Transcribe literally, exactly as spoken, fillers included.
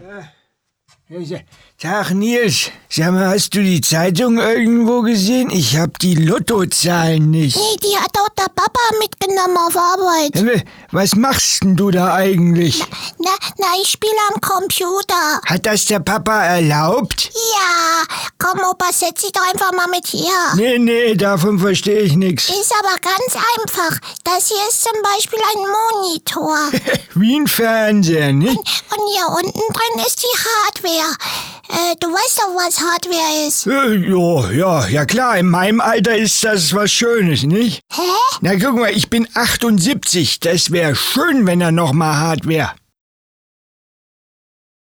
Tag Nils, sag mal, hast du die Zeitung irgendwo gesehen? Ich hab die Lottozahlen nicht. Nee, die hat auch der Papa mitgenommen auf Arbeit. Was machst denn du da eigentlich? Na, na, ich spiele am Computer. Hat das der Papa erlaubt? Ja, komm Opa, setz dich doch einfach mal mit hier. Nee, nee, davon verstehe ich nichts. Ist aber ganz einfach. Das hier ist zum Beispiel ein Monitor. Wie ein Fernseher, nicht? Und hier unten drin ist die Hardware. Äh, du weißt doch, was Hardware ist. Äh, jo, ja, ja klar, in meinem Alter ist das was Schönes, nicht? Hä? Na guck mal, ich bin achtundsiebzig. Das wäre schön, wenn er noch mal Hardware.